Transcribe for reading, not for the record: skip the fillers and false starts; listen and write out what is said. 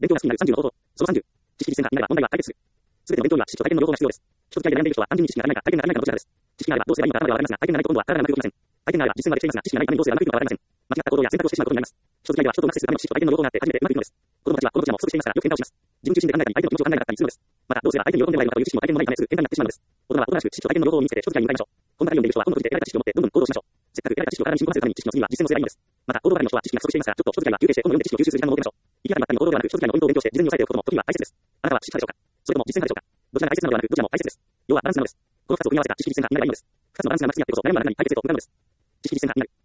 勉強が好きになる30の方法。その30。知識実践がないば問題は解決する。すべての勉強には知識と体験の両方が必要です。人付き合いで悩んでいる人は単純に知識がないか体験がないかのどちらかです。知識があればどうすればいいのか頭では分かりますが、体験がないと今度は体がうまく動きません。体験があれば実践はできていますが、知識がないためにどうすればうまくいくのか分かりません。間違った行動や選択をしてしまうことになります。人付き合いでは人とうまく接するための知識と体験の両方があって初めてうまくいくのです。子供たちはこのどちらも不足していますからよく喧嘩をします。自分中心で考えたり相手の気持ちを考えなかったりするのです。またどうすれば相手に喜んでもらえるのかという知識も体験もないためすぐ喧嘩になってしまうのです。大人は大人らしく知識と体験の両方を身につけて人付き合いに向かいましょう。こんな感じを読んでいる人は今度解いて得られた知識を持ってどんどん行動しましょう。せっかく得られた知識を体に浸透させるために知識の次は実践をすればいいのです。また行動派の人は知識が不足していますからちょっと人付き合いは休憩して本を読んで知識を吸収する時間を設けましょう。言い方にばったりの行動ではなく人付き合いのポイントを勉強して事前に押さえておくことも時には大切です。あなたは知識派でしょうか、それとも実践派でしょうか。どちらが大切なのではなくどちらも大切です。要はバランスなのです。この2つを組み合わせた知識実践がになればいいのです。2つのバランスがうまく付き合ってこそ悩むは何かに解決へと向かうのです。知識実践がになる。